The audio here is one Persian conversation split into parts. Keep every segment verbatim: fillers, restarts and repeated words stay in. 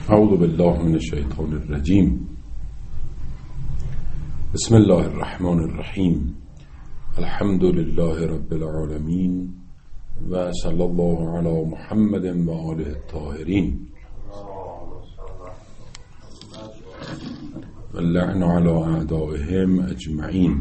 اعوذ بالله من الشیطان الرجیم. بسم الله الرحمن الرحیم. الحمد لله رب العالمین و صلی الله علی محمد و آله الطاهرین و اللعن علی اعدائهم اجمعین.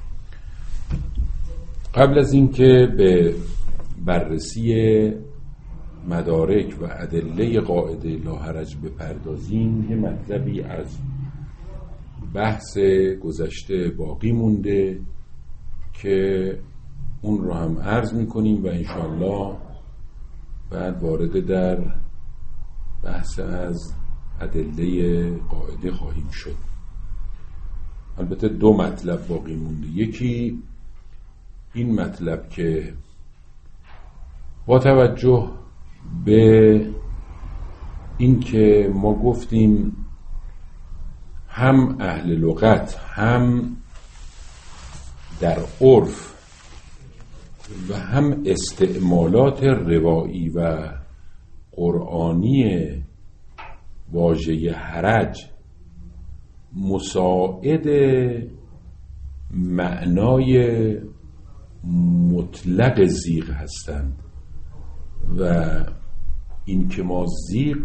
قبل از اینکه به بررسی مدارک و ادله قاعده لا حرج بپردازیم، یه مطلبی از بحث گذشته باقی مونده که اون رو هم عرض میکنیم و انشاءالله بعد وارد در بحث از ادله قاعده خواهیم شد. البته دو مطلب باقی مونده. یکی این مطلب که با توجه به این که ما گفتیم هم اهل لغت هم در عرف و هم استعمالات روایی و قرآنی واژه حرج مساعد معنای مطلق زیغ هستند و این که ما زیغ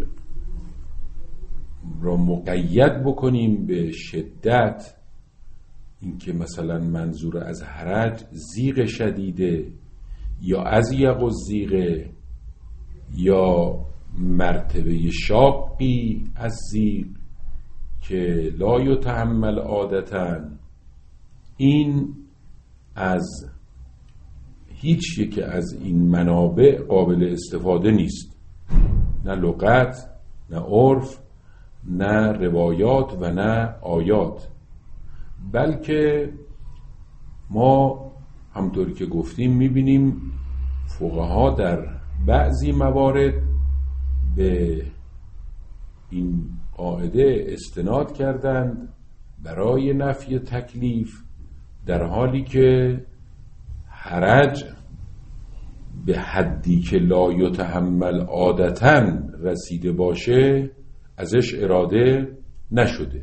را مقید بکنیم به شدت، این که مثلا منظور از حرج زیغ شدیده یا از یق زیغه یا مرتبه شاقی از زیغ که لا یتحمل عادتاً، این از هیچ یک از این منابع قابل استفاده نیست، نه لغت، نه عرف، نه روایات و نه آیات، بلکه ما همطوری که گفتیم میبینیم فقها در بعضی موارد به این قاعده استناد کردند برای نفی تکلیف، در حالی که حرج به حدی که لا یتحمل عادتاً رسیده باشه ازش اراده نشده.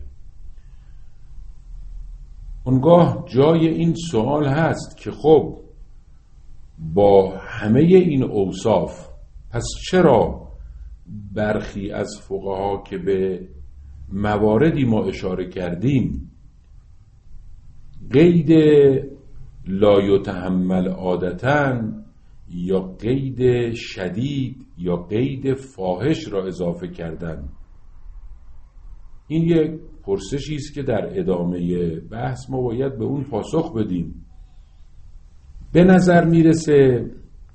اونگاه جای این سوال هست که خب با همه این اوصاف پس چرا برخی از فقها که به مواردی ما اشاره کردیم قید لا یتحمل عادتاً یا قید شدید یا قید فاحش را اضافه کردن؟ این یک پرسشی است که در ادامه بحث ما باید به اون پاسخ بدیم. به نظر میرسه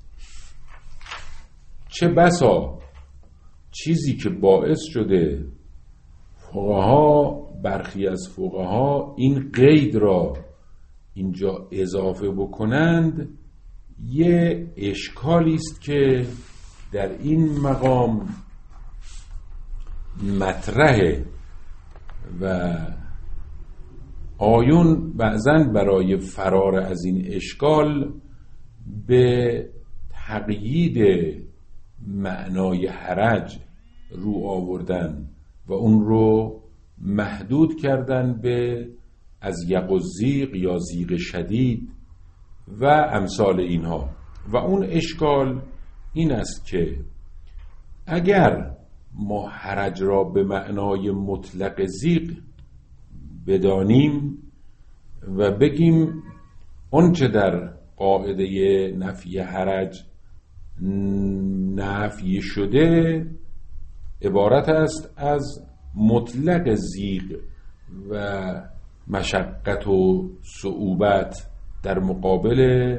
چه بسا چیزی که باعث شده فقها، برخی از فقها این قید را اینجا اضافه بکنند، یه اشکالی است که در این مقام مطرحه و آیون بعضاً برای فرار از این اشکال به تقیید معنای حرج رو آوردن و اون رو محدود کردن به از یق و زیغ یا زیغ شدید و امثال اینها. و اون اشکال این است که اگر ما حرج را به معنای مطلق زیغ بدانیم و بگیم اون چه در قاعده نفی حرج نفی شده عبارت است از مطلق زیغ و مشقت و صعوبت در مقابل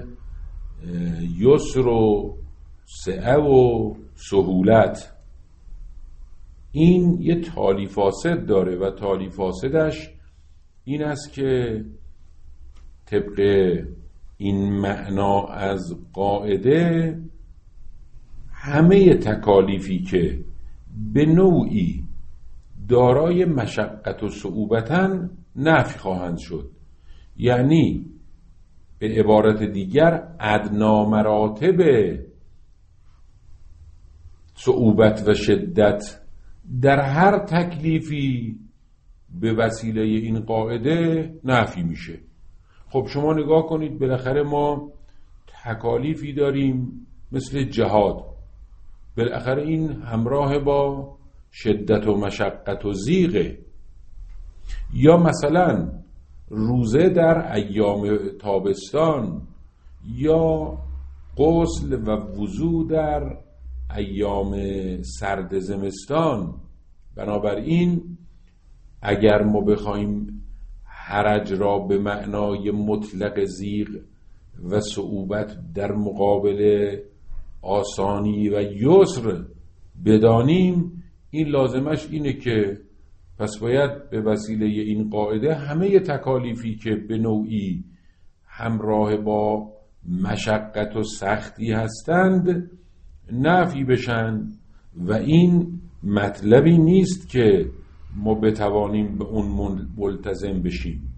یسر و سعه و سهولت، این یه تالی فاسد داره و تالی فاسدش این است که طبق این معنا از قاعده همه تکالیفی که به نوعی دارای مشقت و صعوبتن نفی خواهند شد، یعنی به عبارت دیگر ادنا مراتب صعوبت و شدت در هر تکلیفی به وسیله این قاعده نفی میشه. خب شما نگاه کنید، بالاخره ما تکالیفی داریم مثل جهاد، بالاخره این همراه با شدت و مشقت و ضیقه. یا مثلا روزه در ایام تابستان، یا غسل و وضو در ایام سرد زمستان. بنابراین اگر ما بخوایم حرج را به معنای مطلق ضیق و صعوبت در مقابل آسانی و یسر بدانیم، این لازمش اینه که پس باید به وسیله این قاعده همه تکالیفی که به نوعی همراه با مشقت و سختی هستند نفی بشن و این مطلبی نیست که ما بتوانیم به اون ملتزم بشیم.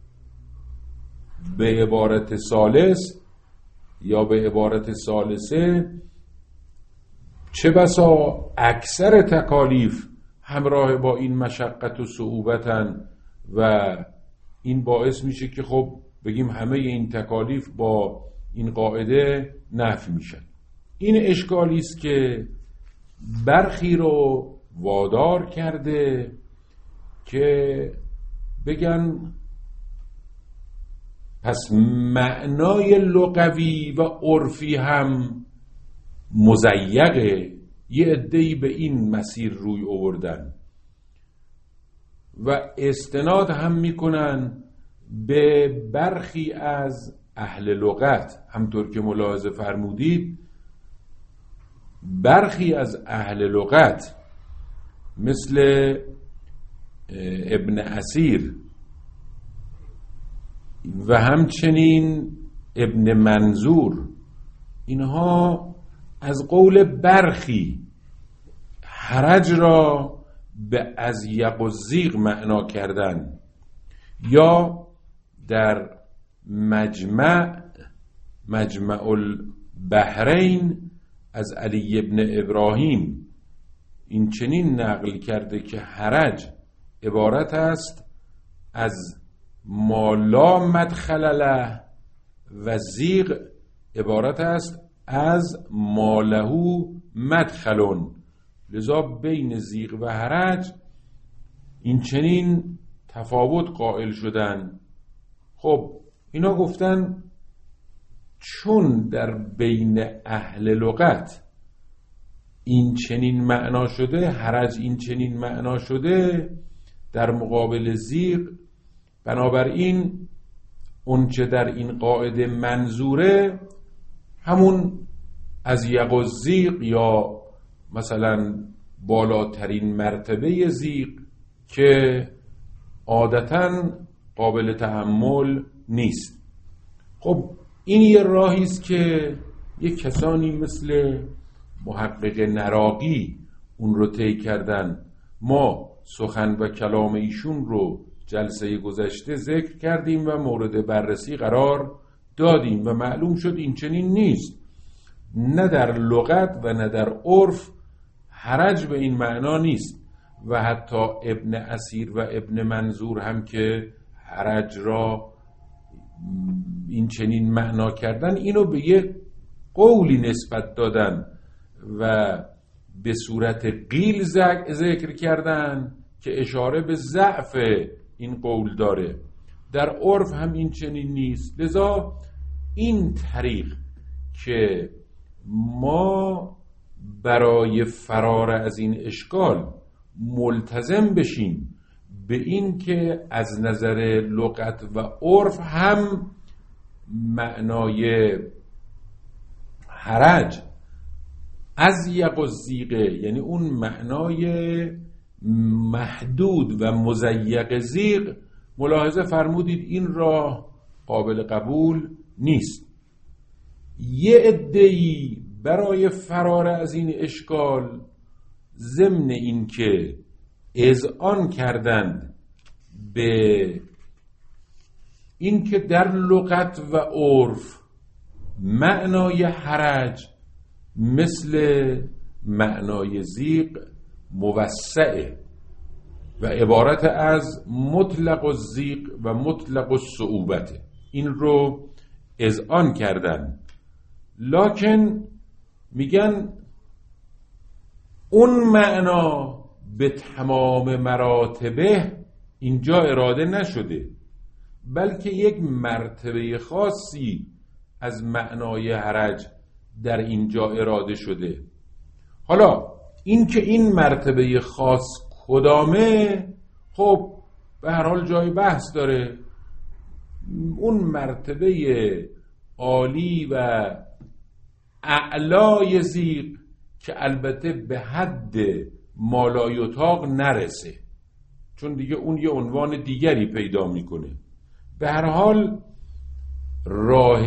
به عبارت ثالث یا به عبارت ثالثه، چه بسا اکثر تکالیف همراه با این مشقت و صعوبتن و این باعث میشه که خب بگیم همه این تکالیف با این قاعده نفی میشن. این اشکالی است که برخی رو وادار کرده که بگن پس معنای لغوی و عرفی هم مضیقه. یه عده‌ای به این مسیر روی آوردن و استناد هم میکنن به برخی از اهل لغت. همطور که ملاحظه فرمودید، برخی از اهل لغت مثل ابن اسیر و همچنین ابن منظور، اینها از قول برخی حرج را به ازیق و ضیق معنا کردن. یا در مجمع مجمع البحرین از علی ابن ابراهیم این چنین نقل کرده که حرج عبارت است از ما لا مدخل له و ضیق عبارت است از ما له مدخلون. لذا بین ضیق و حرج این چنین تفاوت قائل شدن. خب اینا گفتن چون در بین اهل لغت این چنین معنا شده، حرج این چنین معنا شده در مقابل ضیق، بنابراین اون چه در این قاعده منظوره همون ازیق و ضیق یا مثلا بالاترین مرتبه ضیق که عادتاً قابل تحمل نیست. خب این یه راهی است که یه کسانی مثل محقق نراقی اون رو طی کردن. ما سخن و کلام ایشون رو جلسه گذشته ذکر کردیم و مورد بررسی قرار دادیم و معلوم شد این چنین نیست. نه در لغت و نه در عرف حرج به این معنا نیست و حتی ابن اسیر و ابن منظور هم که حرج را این چنین معنا کردن، اینو به یک قولی نسبت دادن و به صورت قیل ذکر کردن که اشاره به ضعف این قول داره. در عرف هم این چنین نیست. لذا این طریق که ما برای فرار از این اشکال ملتزم بشیم به این که از نظر لغت و عرف هم معنای حرج ازیق و ضیقه، یعنی اون معنای محدود و مضیق ضیق، ملاحظه فرمودید این راه قابل قبول نیست. یه عده‌ای برای فرار از این اشکال ضمن این که اذعان کردند به این که در لغت و عرف معنای حرج مثل معنای ضیق موسعه و عبارت از مطلق الضیق و مطلق الصعوبته. این رو اذعان کردن، لکن میگن اون معنا به تمام مراتبه اینجا اراده نشده، بلکه یک مرتبه خاصی از معنای حرج در اینجا اراده شده. حالا این که این مرتبه خاص کدامه، خب به هر حال جای بحث داره. اون مرتبه عالی و اعلای ضیق که البته به حد مالایطاق نرسه، چون دیگه اون یه عنوان دیگری پیدا میکنه. به هر حال راه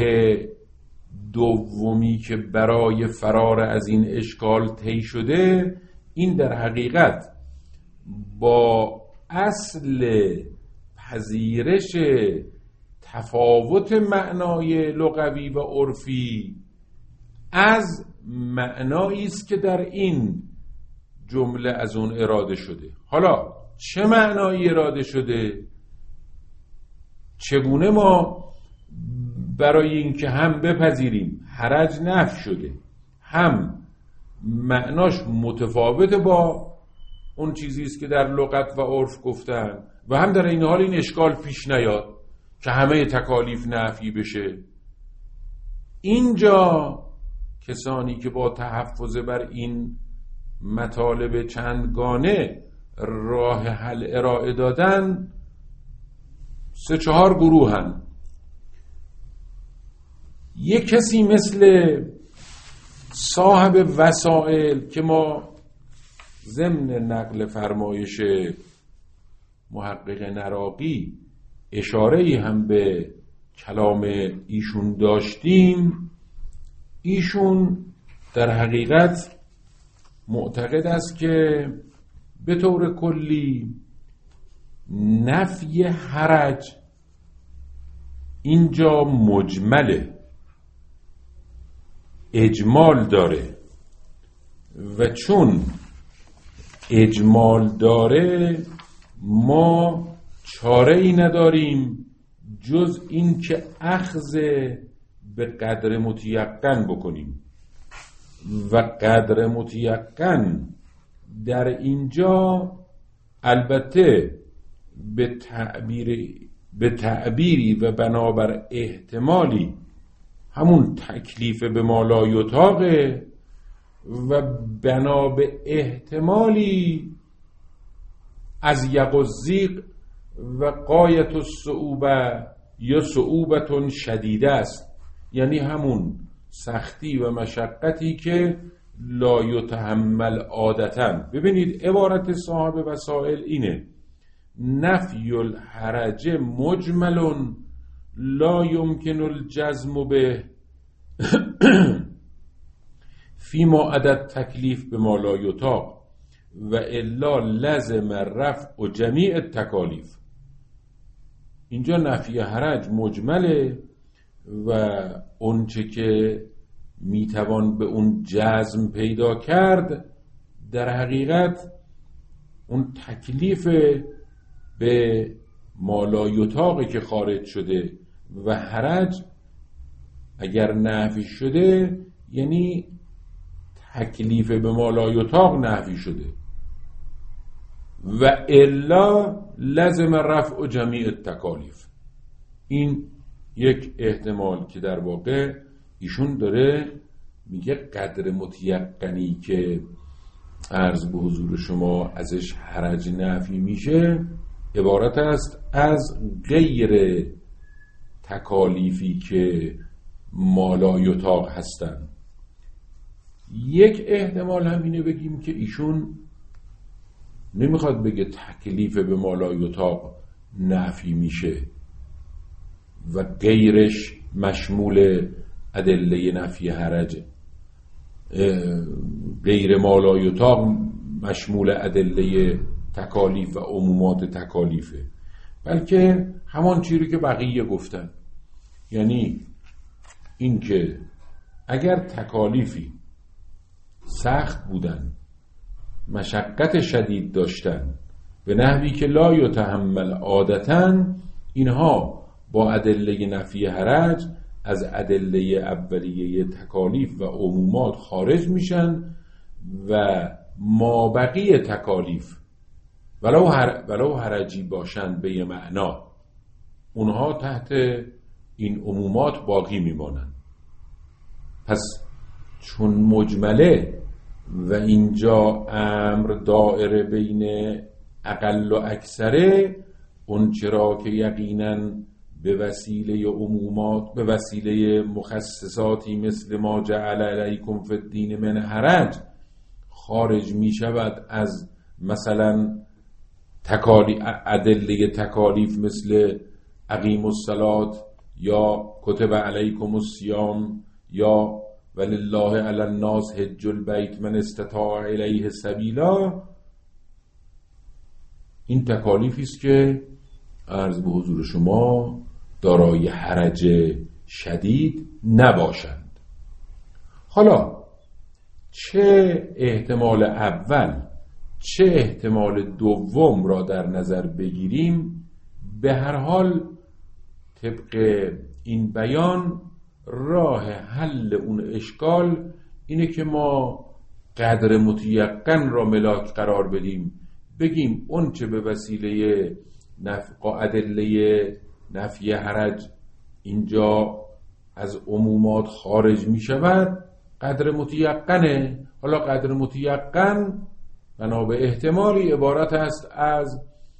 دومی که برای فرار از این اشکال طی شده، این در حقیقت با اصل پذیرش تفاوت معنای لغوی و عرفی از معنایی است که در این جمله از اون اراده شده. حالا چه معنایی اراده شده؟ چگونه ما برای اینکه هم بپذیریم حرج نفی شده، هم معناش متفاوت با اون چیزی است که در لغت و عرف گفتن، و هم در این حال این اشکال پیش نیاد که همه تکالیف نفی بشه، اینجا کسانی که با تحفظ بر این مطالب چندگانه راه حل ارائه دادن سه چهار گروهن. یک کسی مثل صاحب وسائل که ما ضمن نقل فرمایش محقق نراقی اشاره‌ای هم به کلام ایشون داشتیم، ایشون در حقیقت معتقد است که به طور کلی نفی حرج اینجا مجمله، اجمال داره، و چون اجمال داره ما چاره ای نداریم جز این که اخذ به قدر متیقن بکنیم، و قدر متیقن در اینجا البته به تعبیر به تعبیری و بنابر احتمالی همون تکلیف به ما لا یطاقه، و بنا به احتمالی از یق الضیق و غایت الصعوبه یا صعوبتون شدیده است، یعنی همون سختی و مشقتی که لا یتحمل عادتاً. ببینید عبارت صاحب وسائل اینه: نفی الحرج مجمل لا یمکن الجزم به فیما عدد تکلیف به ما لا یطاق و الا لزم رفع و جمیع التکالیف. اینجا نفی حرج مجمله و اونچه که میتوان به اون جزم پیدا کرد در حقیقت اون تکلیف به ما لا یطاقی که خارج شده، و حرج اگر نفی شده یعنی تکلیف به ما لا یطاق نفی شده، و الا لازم رفع جمیع التکالیف. این یک احتمال که در واقع ایشون داره میگه قدر متیقنی که عرض به حضور شما ازش حرج نفی میشه عبارت است از غیر تکالیفی که ما لا یطاق هستن. یک احتمال هم اینه بگیم که ایشون نمیخواد بگه تکلیف به ما لا یطاق نفی میشه و غیرش مشمول ادله نفی حرجه، غیر ما لا یطاق مشمول ادله تکالیف و عمومات تکالیفه، بلکه همان چیزی که بقیه گفتن، یعنی این که اگر تکالیفی سخت بودن مشقت شدید داشتن به نحوی که لا یتحمل عادتاً، اینها با ادله نفی حرج از ادله اولیه تکالیف و عمومات خارج میشن و مابقی تکالیف ولو, هر ولو حرجی باشند به یه معنا، اونها تحت این عمومات باقی میمانند. پس چون مجمله و اینجا امر دائره بین اقل و اکثره، اون چرا که یقیناً به وسیله عمومات، به وسیله مخصصاتی مثل ما جعل علیکم فی الدین من حرج خارج می شود از مثلا تکالی ادله تکالیف مثل اقیم الصلاة یا کتب علیکم الصیام یا ولله علی الناس حج البیت من استطاع الیه سبیلا. این تکالیفی است که عرض به حضور شما دارای حرج شدید نباشند. حالا چه احتمال اول چه احتمال دوم را در نظر بگیریم، به هر حال طبق این بیان راه حل اون اشکال اینه که ما قدر متیقن را ملاک قرار بدیم، بگیم اون چه به وسیله نفع ادله نفی حرج اینجا از عمومات خارج می شود قدر متیقنه. حالا قدر متیقن بنا به احتمالی عبارت است از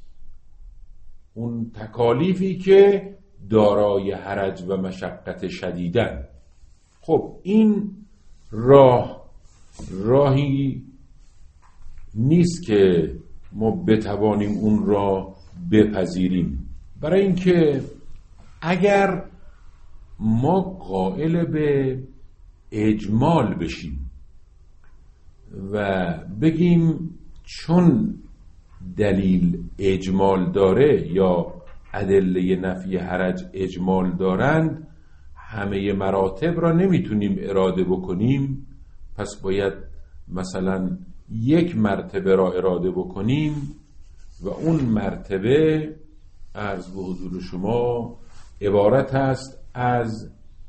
اون تکالیفی که دارای حرج و مشقت شدیدن. خب این راه راهی نیست که ما بتوانیم اون را بپذیریم، برای اینکه اگر ما قائل به اجمال بشیم و بگیم چون دلیل اجمال داره یا ادله نفی حرج اجمال دارند، همه مراتب را نمیتونیم اراده بکنیم، پس باید مثلا یک مرتبه را اراده بکنیم و اون مرتبه عرض به حضور شما عبارت است از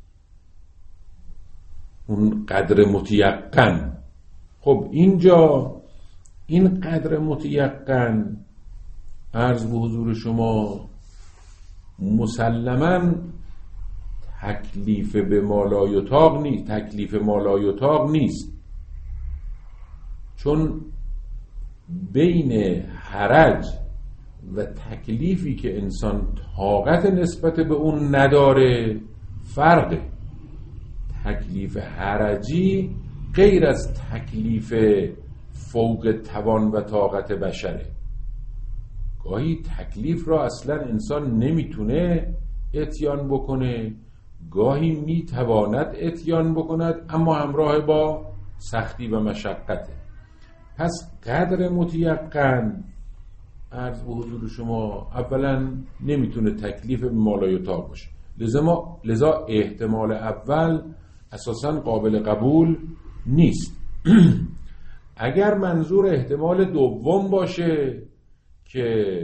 اون قدر متیقن. خب اینجا این قدر متیقن عرض به حضور شما مسلماً تکلیف به مالایطاق نیست، تکلیف مالایطاق نیست، چون بین حرج و تکلیفی که انسان طاقت نسبت به اون نداره فرقه. تکلیف حرجی غیر از تکلیف فوق توان و طاقت بشره. گاهی تکلیف را اصلا انسان نمیتونه اتیان بکنه، گاهی میتواند اتیان بکند اما همراه با سختی و مشقته. پس قدر متیقن عرض به حضور شما اولا نمیتونه تکلیف به مالایطاق باشه، لذا, ما لذا احتمال اول اساسا قابل قبول نیست. اگر منظور احتمال دوم باشه که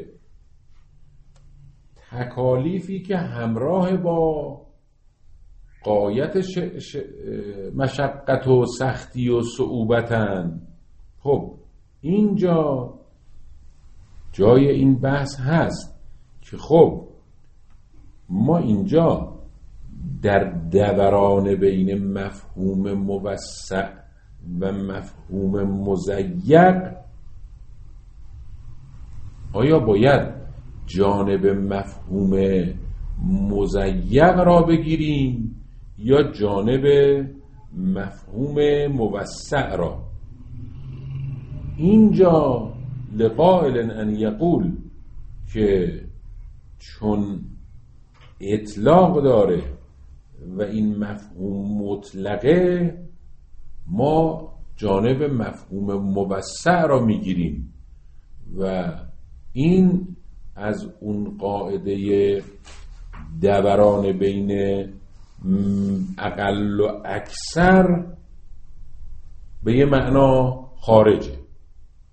تکالیفی که همراه با غایت ش... ش... مشقت و سختی و صعوبتن، خب اینجا جای این بحث هست که خب ما اینجا در دوران بین مفهوم موسع و مفهوم مضیق آیا باید جانب مفهوم مضیق را بگیریم یا جانب مفهوم موسع را؟ اینجا لقائل ان یقول که چون اطلاق داره و این مفهوم مطلقه، ما جانب مفهوم موسع را میگیریم و این از اون قاعده دوران بین اقل و اکثر به یه معنا خارجه.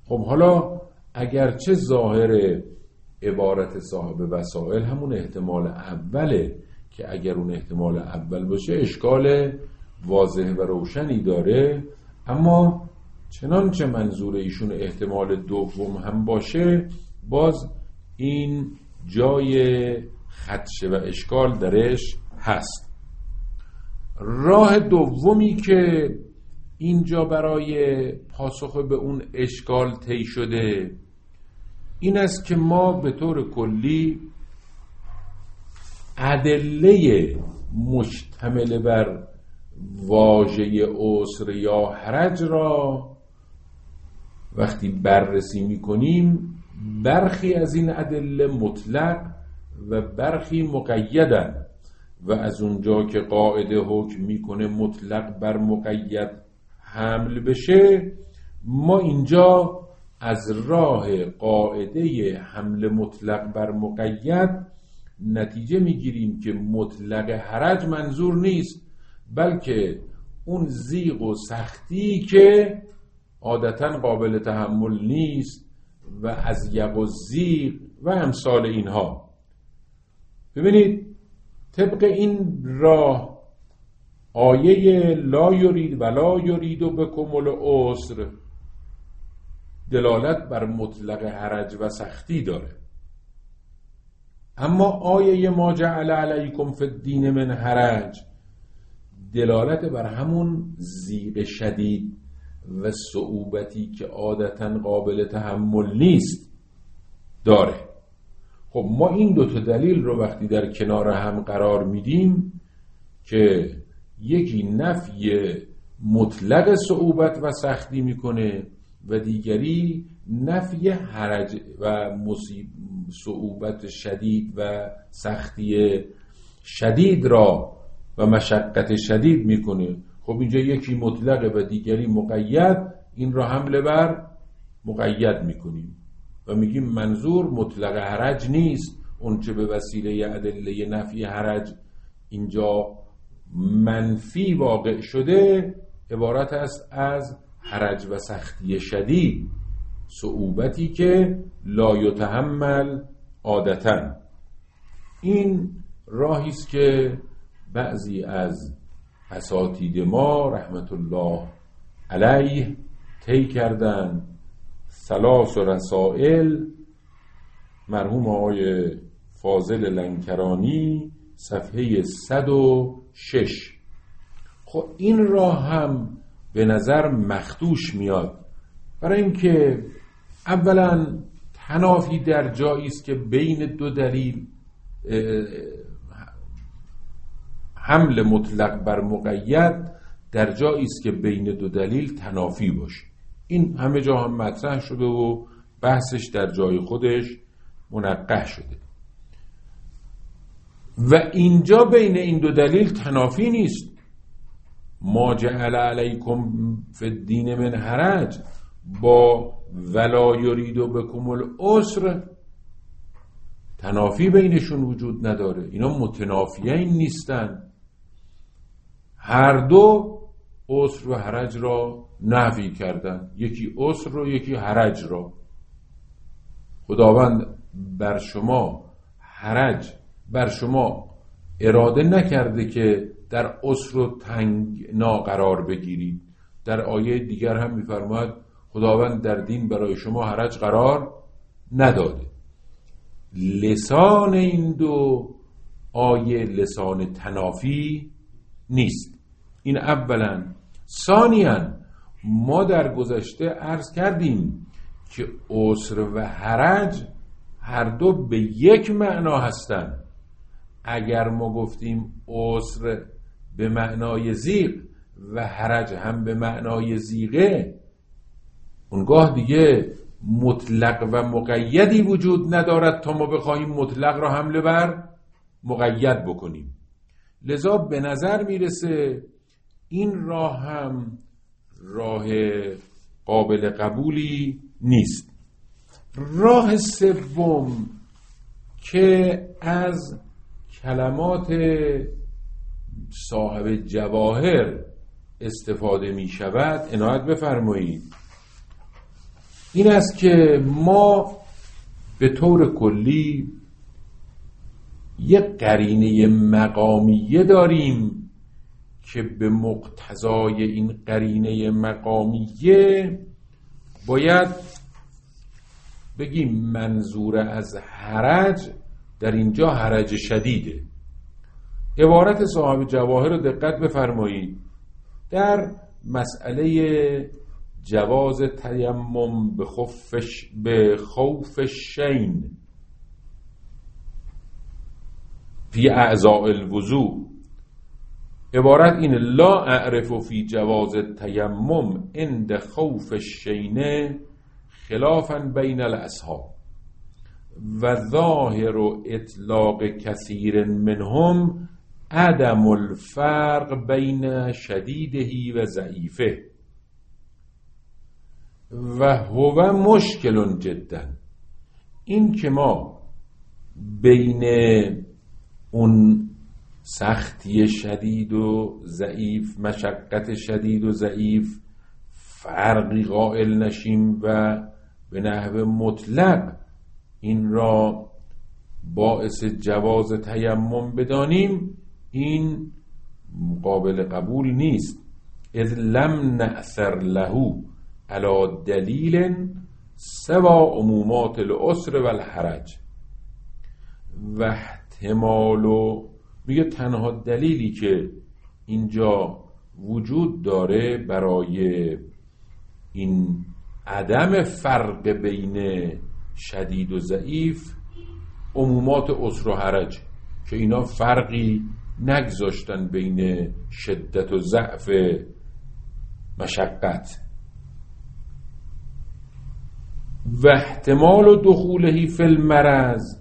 خب حالا اگرچه ظاهر عبارت صاحب وسائل همون احتمال اوله که اگر اون احتمال اول باشه اشکال واضح و روشنی داره، اما چنانچه منظور ایشون احتمال دوم هم باشه باز این جای خدشه و اشکال درش هست. راه دومی که اینجا برای پاسخ به اون اشکال طی شده این است که ما به طور کلی ادله مشتمل بر واژه عسر یا حرج را وقتی بررسی می‌کنیم برخی از این ادله مطلق و برخی مقیدن و از اونجا که قاعده حکم میکنه مطلق بر مقید حمل بشه، ما اینجا از راه قاعده حمل مطلق بر مقید نتیجه میگیریم که مطلق حرج منظور نیست، بلکه اون ضیق و سختی که عادتاً قابل تحمل نیست و از یق و ضیق و امثال اینها. ببینید طبق این راه آیه لا یرید ولا یرید بکم العسر دلالت بر مطلق حرج و سختی داره، اما آیه ما جعل علیکم فی الدین من حرج دلالت بر همون ضیق شدید و صعوبتی که عادتاً قابل تحمل نیست داره. خب ما این دوتا دلیل رو وقتی در کنار هم قرار میدیم که یکی نفی مطلق صعوبت و سختی میکنه و دیگری نفی حرج و مصیب صعوبت شدید و سختی شدید را و مشقت شدید میکنه. خب اینجا یکی مطلق و دیگری مقید، این را حمله بر مقید میکنیم و میگیم منظور مطلق حرج نیست، اون چه به وسیله ادله نفی حرج اینجا منفی واقع شده عبارت است از حرج و سختی شدید، صعوبتی که لا یتحمل عادتاً. این راهی است که بعضی از اساتید ما رحمت الله علیه طی کردن. ثلاث و رسائل مرحوم آقای فاضل لنکرانی صفحه صد و شش. خب این راه هم به نظر مخدوش میاد، برای اینکه اولا تنافی در جایی است که بین دو دلیل حمل مطلق بر مقید در جایی است که بین دو دلیل تنافی باشه. این همه جا هم مطرح شده و بحثش در جای خودش منقح شده و اینجا بین این دو دلیل تنافی نیست. ما جعل علیکم فی الدین من حرج با ولا یرید بکم العسر تنافی بینشون وجود نداره، اینا متنافیین نیستن، هر دو عسر و حرج را نفی کردن، یکی عسر رو یکی حرج را. خداوند بر شما حرج بر شما اراده نکرده که در عسر و تنگنا قرار بگیرید. در آیه دیگر هم می‌فرماید خداوند در دین برای شما حرج قرار نداده. لسان این دو آیه لسان تنافی نیست. این اولا. ثانیاً ما در گذشته عرض کردیم که عسر و حرج هر دو به یک معنا هستند. اگر ما گفتیم عسر به معنای ضیق و حرج هم به معنای ضیقه، اونگاه دیگه مطلق و مقیدی وجود ندارد تا ما بخواهیم مطلق را حمله بر مقید بکنیم. لذا به نظر میرسه این راه هم راه قابل قبولی نیست. راه سوم که از کلمات صاحب جواهر استفاده می شود عنایت بفرمایید. این است که ما به طور کلی یک قرینه مقامیه داریم که به مقتضای این قرینه مقامیه باید بگیم منظور از حرج در اینجا حرج شدیده. عبارت صاحب جواهر رو دقت بفرمایید. در مسئله جواز تیمم به خوفش به خوف شین فی اعضاء الوضوء، عبارت این: لا اعرف فی جواز تیمم عند خوف الشین خلافا بین الاصحاب و ظاهر اطلاق کثیر منهم عدم الفرق بین شدیده و ضعیفه و هو مشکل جدا. این که ما بین اون سختی شدید و ضعیف، مشقت شدید و ضعیف فرقی قائل نشیم و به نحو مطلق این را باعث جواز تیمم بدانیم، این قابل قبول نیست. اذ لم نأثر له علی دلیل سوا عمومات العسر و الحرج و احتمال، و میگه تنها دلیلی که اینجا وجود داره برای این عدم فرق بین شدید و ضعیف عمومات عسر و حرج، که اینا فرقی نگذاشتن بین شدت و ضعف مشقت. و احتمال دخوله فی المرض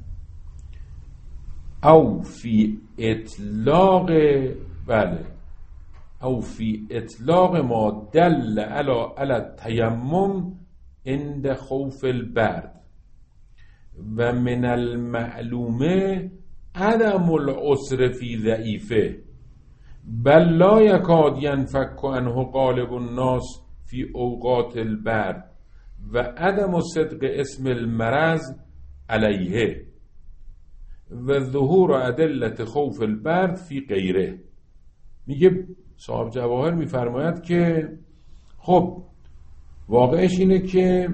او فی اطلاق بله او فی اطلاق ما دل علی علی التیمم عند خوف البرد و من المعلومه عدم العسر فی ضعیفه بل لا یکاد ینفک عنه غالب الناس فی اوقات البرد و عدم صدق اسم المرض علیه و ظهور ادلت خوف البرد فی غیره. میگه صاحب جواهر میفرماید که خب واقعش اینه که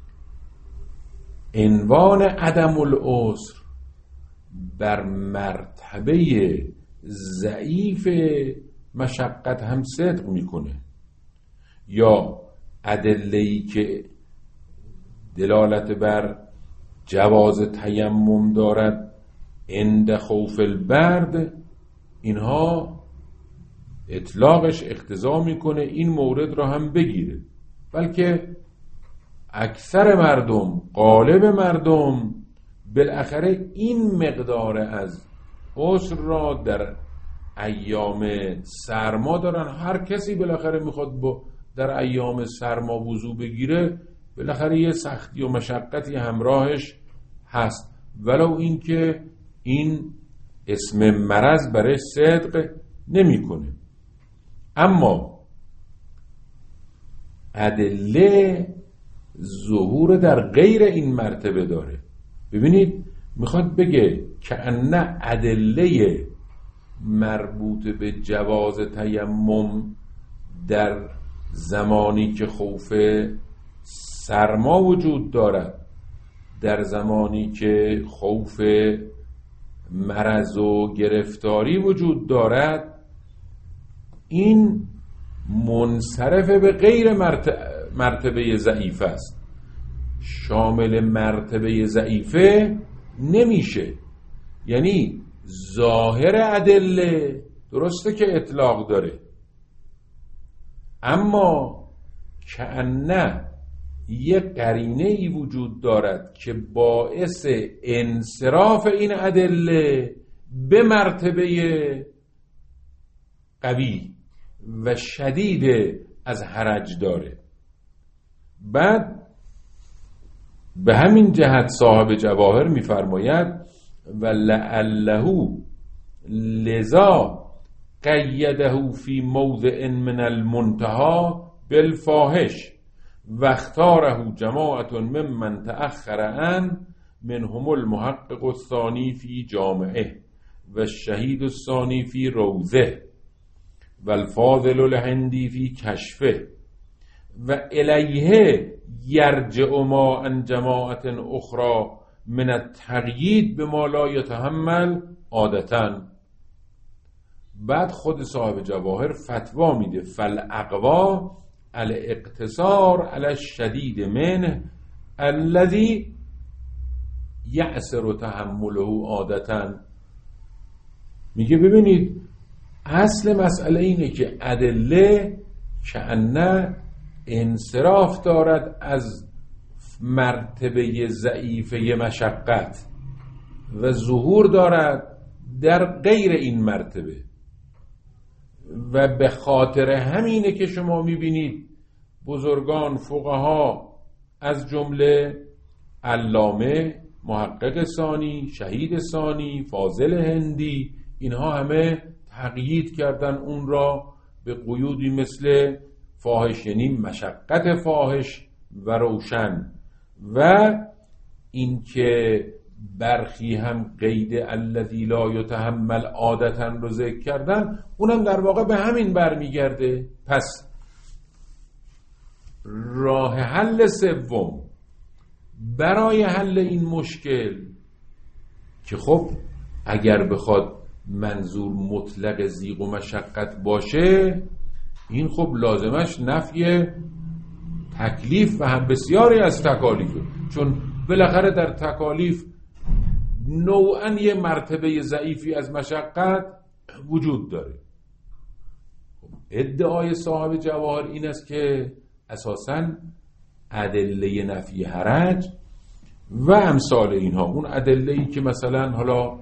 عنوان عدم العسر بر مرتبه ضعیف مشقت هم صدق میکنه، یا ادله‌ای که دلالت بر جواز تیمم دارد عند خوف البرد، اینها اطلاقش اقتضا میکنه این مورد را هم بگیره، بلکه اکثر مردم، غالب مردم بالاخره این مقدار از عسر را در ایام سرما دارن. هر کسی بالاخره میخواد با در ایام سرما وضو بگیره، بالاخره یه سختی و مشقتی همراهش هست، ولو اینکه این اسم مرض برای صدق نمیکنه. اما ادله ظهور در غیر این مرتبه داره. ببینید میخواد بگه که ان ادله مربوط به جواز تیمم در زمانی که خوف سرما وجود دارد، در زمانی که خوف مرض و گرفتاری وجود دارد، این منصرف به غیر مرتبه ضعیف است، شامل مرتبه ضعیفه نمیشه. یعنی ظاهر ادله درسته که اطلاق داره، اما کأنه یک قرینه ای وجود دارد که باعث انصراف این ادله به مرتبه قوی و شدید از حرج داره. بعد به همین جهت صاحب جواهر میفرماید و لعله لذا قیده فی موضع من المنتهى بالفاحش و اختاره جماعت ممن تأخر عن منهم المحقق الثانی فی جامعه و الشهید الثانی فی روضه و الفاضل الهندی فی کشفه و الیه یرجع ما عن جماعت اخرى من التقیید بما لا یتحمل عادتاً. بعد خود صاحب جواهر فتوا میده فالاقوا الاقتصار على الشدید منه الذي یعسر تحمله عادتاً. میگه ببینید اصل مسئله اینه که ادله کأنه انصراف دارد از مرتبه ضعیفه مشقت و ظهور دارد در غیر این مرتبه و به خاطر همینه که شما میبینید بزرگان فقها از جمله علامه، محقق ثانی، شهید ثانی، فاضل هندی، اینها همه تقیید کردن اون را به قیودی مثل فاحش، یعنی مشقت فاحش و روشن، و اینکه برخی هم قید الذی لا یتحمل عادتاً رو ذکر کردن، اونم در واقع به همین برمیگرده. پس راه حل سوم برای حل این مشکل که خب اگر بخواد منظور مطلق ضیق و مشقت باشه، این خب لازمش نفی تکلیف و هم بسیاری از تکالیفه، چون بالاخره در تکالیف نوعاً یه مرتبه ضعیفی از مشقت وجود داره. ادعای صاحب جواهر این است که اساساً ادله نفی حرج و امثال اینها، اون ادله‌ای که مثلا حالا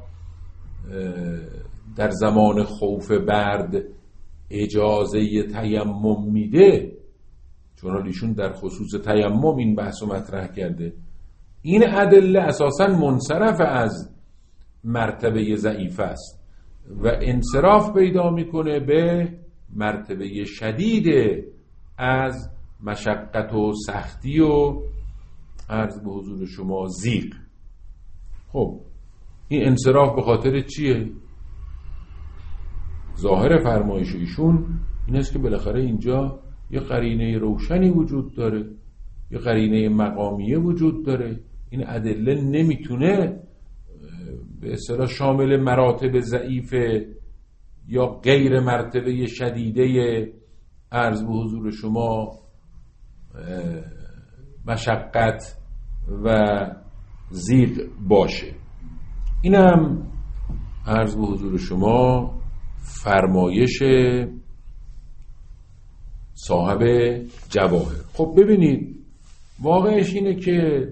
در زمان خوف برد اجازه تیمم میده، چون ایشون در خصوص تیمم این بحث رو مطرح کرده، این ادله اساساً منصرف از مرتبه ضعیف است و انصراف پیدا میکنه به مرتبه شدید از مشقت و سختی و عرض به حضور شما ضیق. خب این انصراف به خاطر چیه؟ ظاهر فرمایش ایشون این است که بالاخره اینجا یه قرینه روشنی وجود داره، یه قرینه مقامیه وجود داره. این ادله نمیتونه به اصطلاح شامل مراتب ضعیف یا غیر مرتبه شدیده عرض به حضور شما مشقت و ضیق باشه. اینم عرض به حضور شما فرمایش صاحب جواهر. خب ببینید واقعش اینه که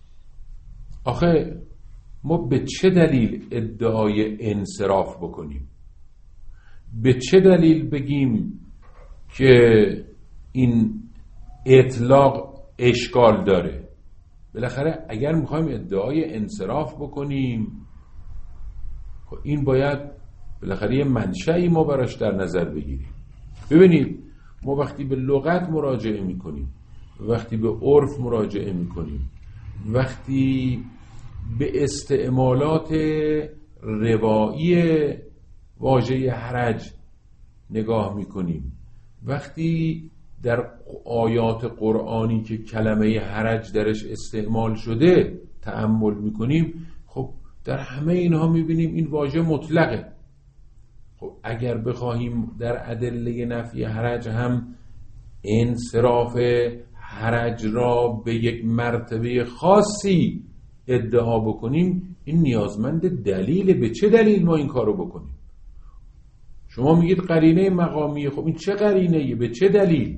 آخه ما به چه دلیل ادعای انصراف بکنیم؟ به چه دلیل بگیم که این اطلاق اشکال داره؟ بالاخره اگر میخوایم ادعای انصراف بکنیم، این باید بالاخره یه منشأی ما براش در نظر بگیریم. ببینید ما وقتی به لغت مراجعه میکنیم، وقتی به عرف مراجعه میکنیم، وقتی به استعمالات روایی واژه حرج نگاه میکنیم، وقتی در آیات قرآنی که کلمه حرج درش استعمال شده تأمل میکنیم، خب در همه اینها میبینیم این واژه مطلقه. خب اگر بخواهیم در ادله نفی حرج هم انصراف حرج را به یک مرتبه خاصی ادعا بکنیم، این نیازمند دلیل. به چه دلیل ما این کارو بکنیم؟ شما میگید قرینه مقامیه، خب این چه قرینه‌ایه؟ به چه دلیل؟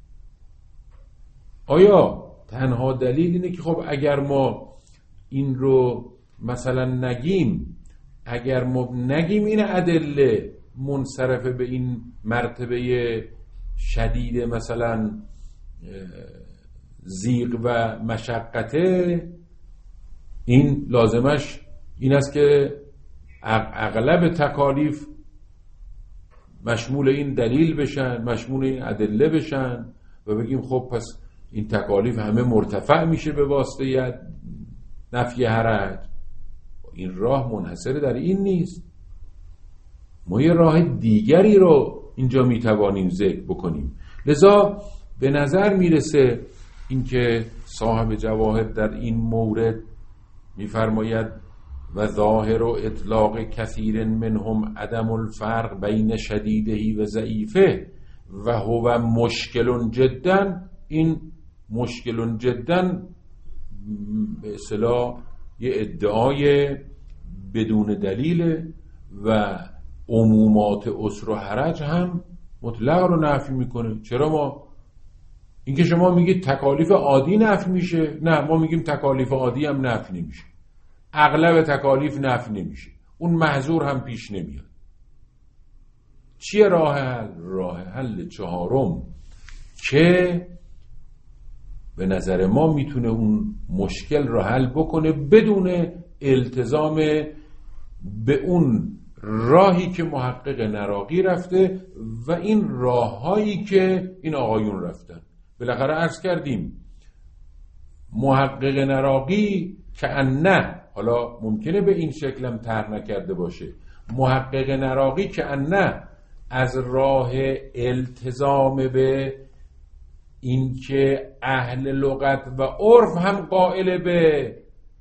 آیا تنها دلیل اینه که خب اگر ما این رو مثلا نگیم، اگر ما نگیم این ادله منصرف به این مرتبه شدید مثلا ضیق و مشقته، این لازمش این است که اغلب تکالیف مشمول این دلیل بشن، مشمول این ادله بشن و بگیم خب پس این تکالیف همه مرتفع میشه به واسطه نفی حرج. این راه منحصر در این نیست، ما یه راه دیگری رو اینجا میتوانیم ذکر بکنیم. لذا به نظر میرسه اینکه صاحب جواهر در این مورد میفرماید و ظاهر و اطلاق کثیر منهم عدم الفرق بین شدیدهی و ضعیفه و هو مشکل جدا. این مشکل جدا به اصطلاح یه ادعای بدون دلیل و عمومات عسر و حرج هم مطلق رو نفی میکنه. چرا ما اینکه شما میگید تکالیف عادی نفی میشه، نه ما میگیم تکالیف عادی هم نفی نمیشه، اغلب تکالیف نفی نمیشه، اون محظور هم پیش نمیاد. چیه راه حل؟ راه حل چهارم که به نظر ما میتونه اون مشکل رو حل بکنه بدون التزام به اون راهی که محقق نراقی رفته و این راههایی که این آقایون رفتن. بالاخره عرض کردیم محقق نراقی که نه، حالا ممکنه به این شکلم طرح نکرده باشه، محقق نراقی که نه از راه التزام به این که اهل لغت و عرف هم قائل به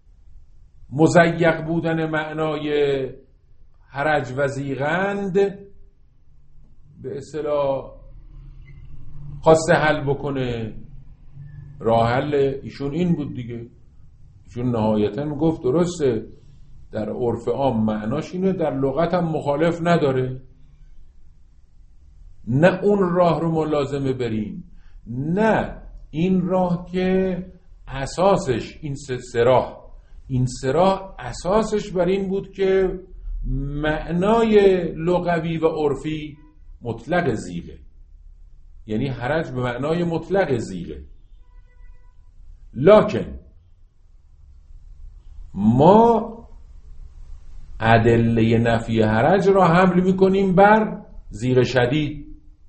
مضیق بودن معنای حرج و زیغند به اصطلاح خواسته حل بکنه. راه حل ایشون این بود دیگه. ایشون نهایتاً گفت درسته در عرف عام معناش اینه، در لغت هم مخالف نداره، نه اون راه رو ملازمه بریم، نه این راه که اساسش این سه راه این سه راه اساسش بر این بود که معنای لغوی و عرفی مطلق زیغه، یعنی حرج به معنای مطلق زیغه. لکن ما ادله نفی حرج را حمل میکنیم بر زیغ شدید.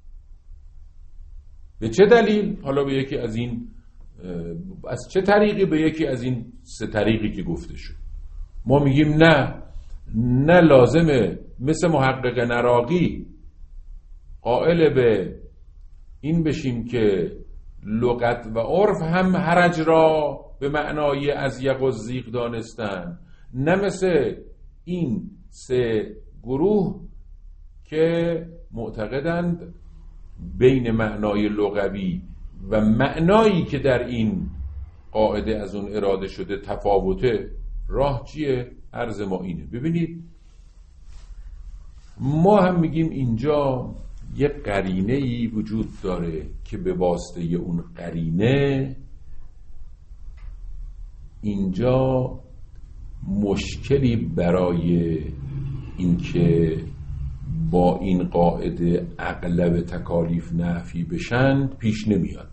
به چه دلیل؟ حالا به یکی از این از چه طریقی؟ به یکی از این سه طریقی که گفته شد. ما میگیم نه نه لازمه مثل محقق نراقی قائل به این بشیم که لغت و عرف هم حرج را به معنای از یق و زیغ دانستن، نه مثل این سه گروه که معتقدند بین معنای لغوی و معنایی که در این قاعده از اون اراده شده تفاوته. راه چیه؟ عرض ما اینه. ببینید ما هم میگیم اینجا یه قرینه‌ای وجود داره که به واسطه اون قرینه اینجا مشکلی برای اینکه با این قاعده اغلب تکالیف نفی بشن پیش نمیاد.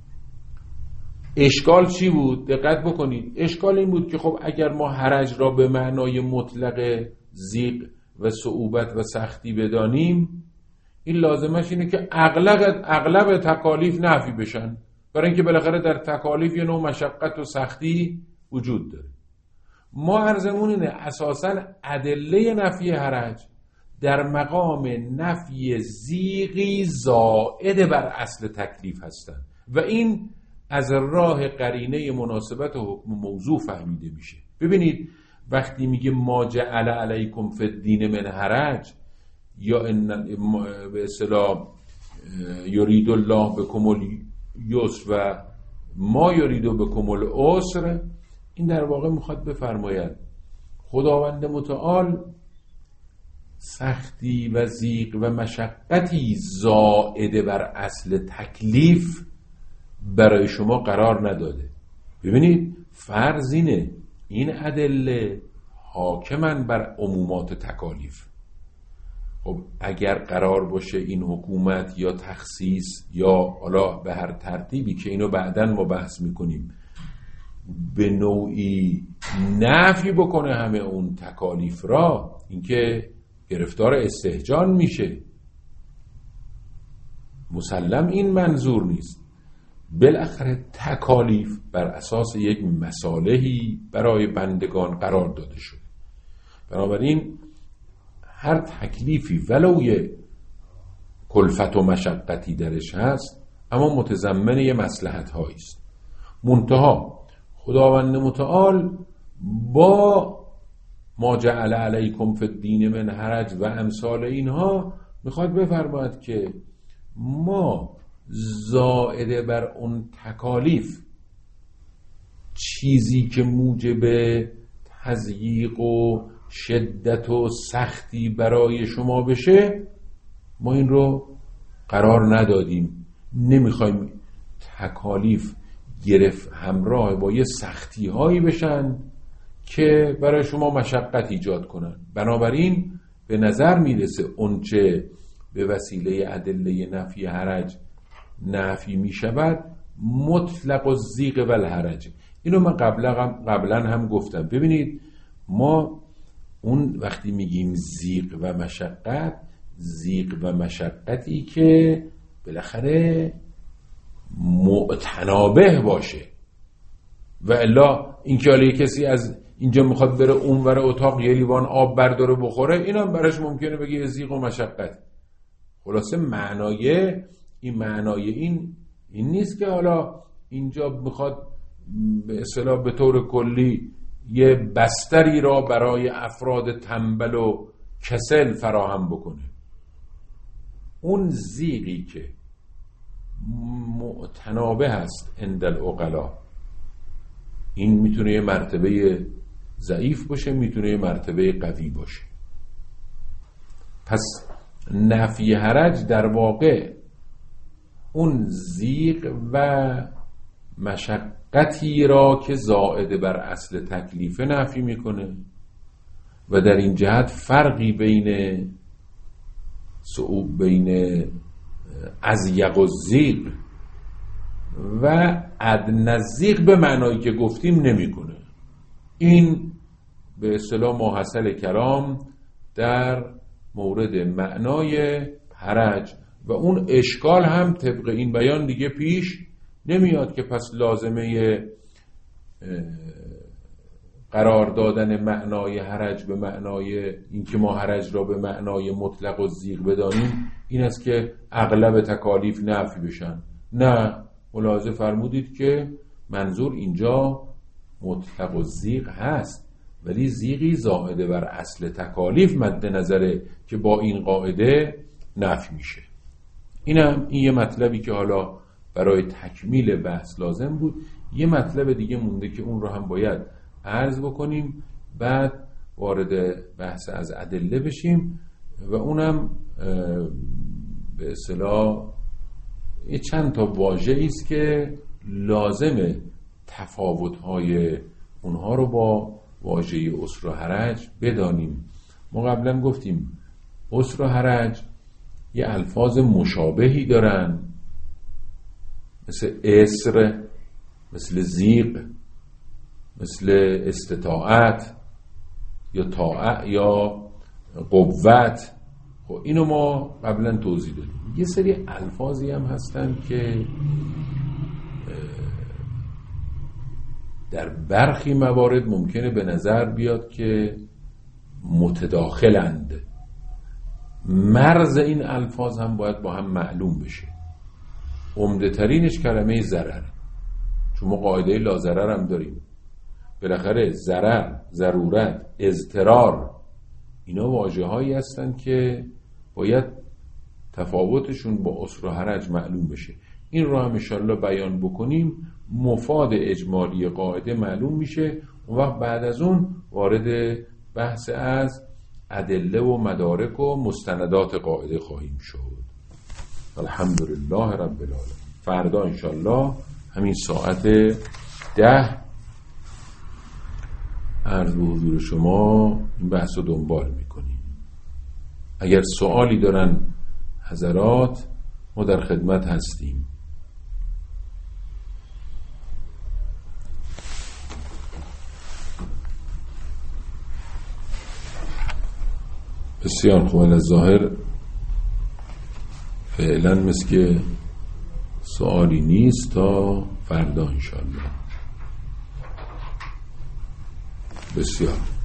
اشکال چی بود؟ دقت بکنید. اشکال این بود که خب اگر ما حرج را به معنای مطلق زیغ و صعوبت و سختی بدانیم، این لازمش اینه که اغلب اغلب تکالیف نفی بشن، برای اینکه بالاخره در تکالیف یه نوع مشقت و سختی وجود داره. ما عرضمون اینه اساساً ادله نفی حرج در مقام نفی زیغی زائد بر اصل تکلیف هستند و این از راه قرینه مناسبت و حکم موضوع فهمیده میشه. ببینید وقتی میگه ما جعل علیکم فی الدین من حرج یا ان به اصطلاح یرید الله بکم الیسر و ما یرید بکم العسر، این در واقع میخواد بفرماید خداوند متعال سختی و ضیق و مشقتی زائد بر اصل تکلیف برای شما قرار نداده. ببینید فرض اینه این ادله حاکمن بر عمومات تکالیف. خب اگر قرار باشه این حکومت یا تخصیص یا حالا به هر ترتیبی که اینو بعداً ما بحث میکنیم به نوعی نفی بکنه همه اون تکالیف را، اینکه گرفتار استهجان میشه. مسلم این منظور نیست، بالاخره تکالیف بر اساس یک مصالحی برای بندگان قرار داده شده. بنابراین هر تکلیفی ولو یه کلفت و مشقتی درش هست اما متضمن یه مصلحت هایی است. منتها خداوند متعال با ما جعل علیکم فی الدین من حرج و امثال اینها میخواد بفرماید که ما زائده بر اون تکالیف چیزی که موجب تضییق و شدت و سختی برای شما بشه ما این رو قرار ندادیم. نمیخوایم تکالیف گرفت همراه با یه سختی هایی بشن که برای شما مشقت ایجاد کنن. بنابراین به نظر میرسه اونچه به وسیله ادله نفی حرج نفی میشود مطلق و ضیق و الحرج. اینو من قبلا قبلا هم گفتم. ببینید ما اون وقتی میگیم ضیق و مشقت، ضیق و مشقتی که بالاخره متنابه باشه و الا اینکه حالا کسی از اینجا میخواد بره اونور اتاق یه لیوان آب برداره بخوره اینم براش ممکنه بگه ضیق و مشقت. خلاصه معنای این معنای این این نیست که حالا اینجا میخواد به اصطلاح به طور کلی یه بستری را برای افراد تنبل و کسل فراهم بکنه. اون ضیقی که متنابه هست عند العقلا این میتونه یه مرتبه ضعیف باشه، میتونه یه مرتبه قوی باشه. پس نفی حرج در واقع اون ضیق و مشقتی را که زائد بر اصل تکلیف نفی میکنه و در این جهت فرقی بین صعوب بین ازیق و ضیق و ادنی الضیق به معنایی که گفتیم نمیکنه. این به اصطلاح ماحصل کلام در مورد معنای حرج و اون اشکال هم طبق این بیان دیگه پیش نمیاد که پس لازمه قرار دادن معنای حرج به معنای اینکه ما حرج را به معنای مطلق و ضیق بدانیم این است که اغلب تکالیف نفی بشن. نه، ملاحظه فرمودید که منظور اینجا مطلق و ضیق هست ولی ضیقی زائده بر اصل تکالیف مد نظره که با این قاعده نفی میشه. اینم این یه مطلبی که حالا برای تکمیل بحث لازم بود. یه مطلب دیگه مونده که اون رو هم باید عرض بکنیم بعد وارد بحث از ادله بشیم و اونم به اصطلاح یه چند تا واژه‌ای است که لازمه تفاوت‌های اونها رو با واژه عسر و حرج بدانیم. ما قبلا گفتیم عسر و حرج یه الفاظ مشابهی دارن مثل اسر، مثل ضیق، مثل استطاعت یا طاعت یا قوت. خب اینو ما قبلا توضیح دادیم. یه سری الفاظی هم هستن که در برخی موارد ممکنه به نظر بیاد که متداخلند. مرز این الفاظ هم باید با هم معلوم بشه. عمده ترینش کلمه ضرر، چون ما قاعده لا ضرر هم داریم. بالاخره ضرر، ضرورت، اضطرار اینا واژه هایی هستن که باید تفاوتشون با عسر و حرج معلوم بشه. این رو هم انشالله بیان بکنیم مفاد اجمالی قاعده معلوم میشه. اون وقت بعد از اون وارد بحث از ادله و مدارک و مستندات قاعده خواهیم شد. الحمدلله رب العالمین. فردا انشالله همین ساعت ده عرض به حضور شما این بحث رو دنبال میکنیم. اگر سوالی دارن حضرات ما در خدمت هستیم. بسیار خوب. از ظاهر فعلا مثل که سوالی نیست تا فردا انشالله. بسیار